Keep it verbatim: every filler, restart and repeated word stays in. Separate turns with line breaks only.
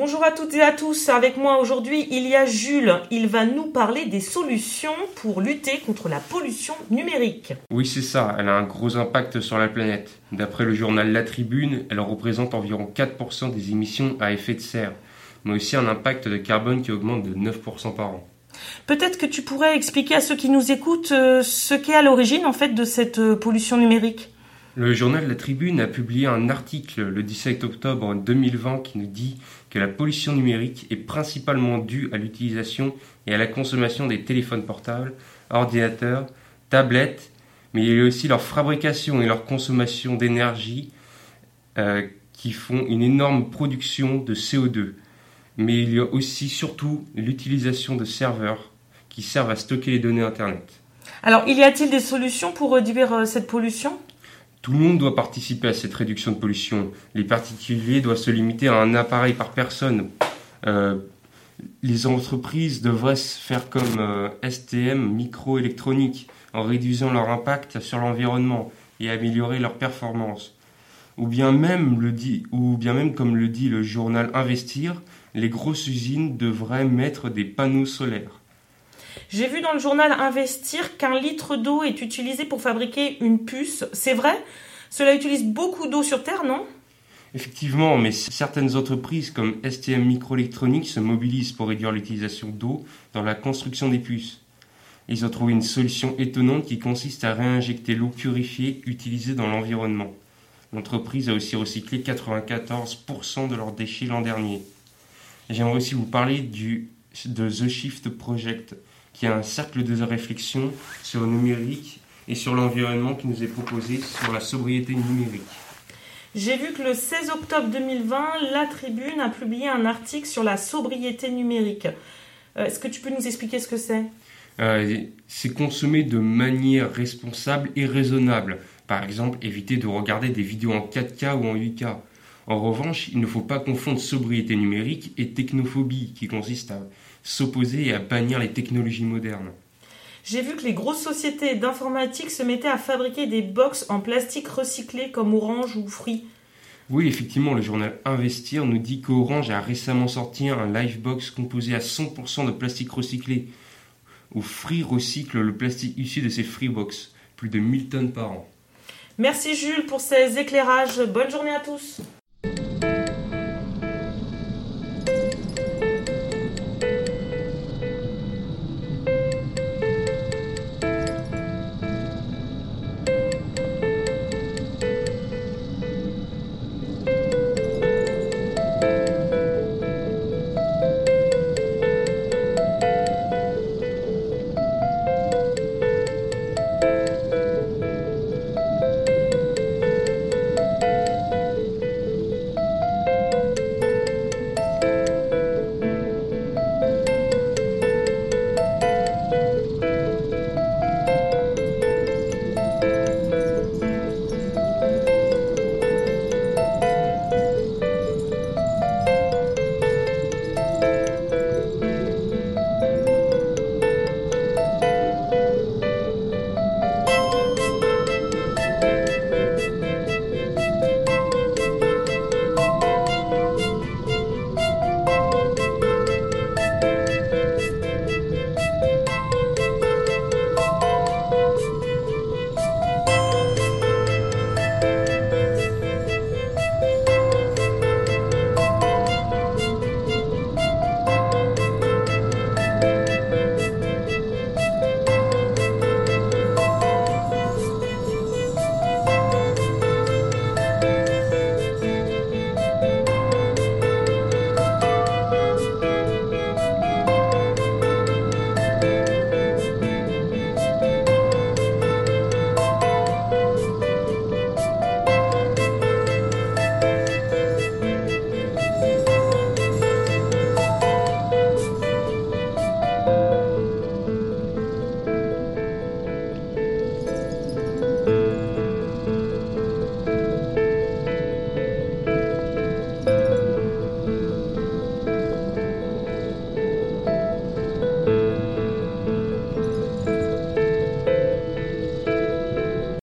Bonjour à toutes et à tous. Avec moi aujourd'hui, il y a Jules. Il va nous parler des solutions pour lutter contre la pollution numérique.
Oui, c'est ça. Elle a un gros impact sur la planète. D'après le journal La Tribune, elle représente environ quatre pour cent des émissions à effet de serre, mais aussi un impact de carbone qui augmente de neuf pour cent par an.
Peut-être que tu pourrais expliquer à ceux qui nous écoutent euh, ce qu'est à l'origine en fait de cette euh, pollution numérique.
Le journal La Tribune a publié un article le dix-sept octobre deux mille vingt qui nous dit que la pollution numérique est principalement due à l'utilisation et à la consommation des téléphones portables, ordinateurs, tablettes, mais il y a aussi leur fabrication et leur consommation d'énergie euh, qui font une énorme production de C O deux. Mais il y a aussi surtout l'utilisation de serveurs qui servent à stocker les données Internet.
Alors, il y a-t-il des solutions pour réduire euh, cette pollution ?
Tout le monde doit participer à cette réduction de pollution. Les particuliers doivent se limiter à un appareil par personne. Euh, les entreprises devraient faire comme euh, S T M Microélectronique en réduisant leur impact sur l'environnement et améliorer leur performance. Ou bien même, le dit, ou bien même comme le dit le journal Investir, les grosses usines devraient mettre des panneaux solaires.
J'ai vu dans le journal Investir qu'un litre d'eau est utilisé pour fabriquer une puce. C'est vrai ? Cela utilise beaucoup d'eau sur Terre, non ?
Effectivement, mais certaines entreprises comme S T M Microélectronique se mobilisent pour réduire l'utilisation d'eau dans la construction des puces. Ils ont trouvé une solution étonnante qui consiste à réinjecter l'eau purifiée utilisée dans l'environnement. L'entreprise a aussi recyclé quatre-vingt-quatorze pour cent de leurs déchets l'an dernier. J'aimerais aussi vous parler du, de The Shift Project, qui est un cercle de réflexion sur le numérique et sur l'environnement qui nous est proposé sur la sobriété numérique.
J'ai vu que le seize octobre deux mille vingt, La Tribune a publié un article sur la sobriété numérique. Euh, est-ce que tu peux nous expliquer ce que c'est ?
euh, C'est consommer de manière responsable et raisonnable. Par exemple, éviter de regarder des vidéos en quatre K ou en huit K. En revanche, il ne faut pas confondre sobriété numérique et technophobie, qui consiste à s'opposer et à bannir les technologies modernes.
J'ai vu que les grosses sociétés d'informatique se mettaient à fabriquer des box en plastique recyclé comme Orange ou Free.
Oui, effectivement, le journal Investir nous dit qu'Orange a récemment sorti un Livebox composé à cent pour cent de plastique recyclé, où Free recycle le plastique issu de ses Freebox, plus de mille tonnes par an.
Merci Jules pour ces éclairages. Bonne journée à tous.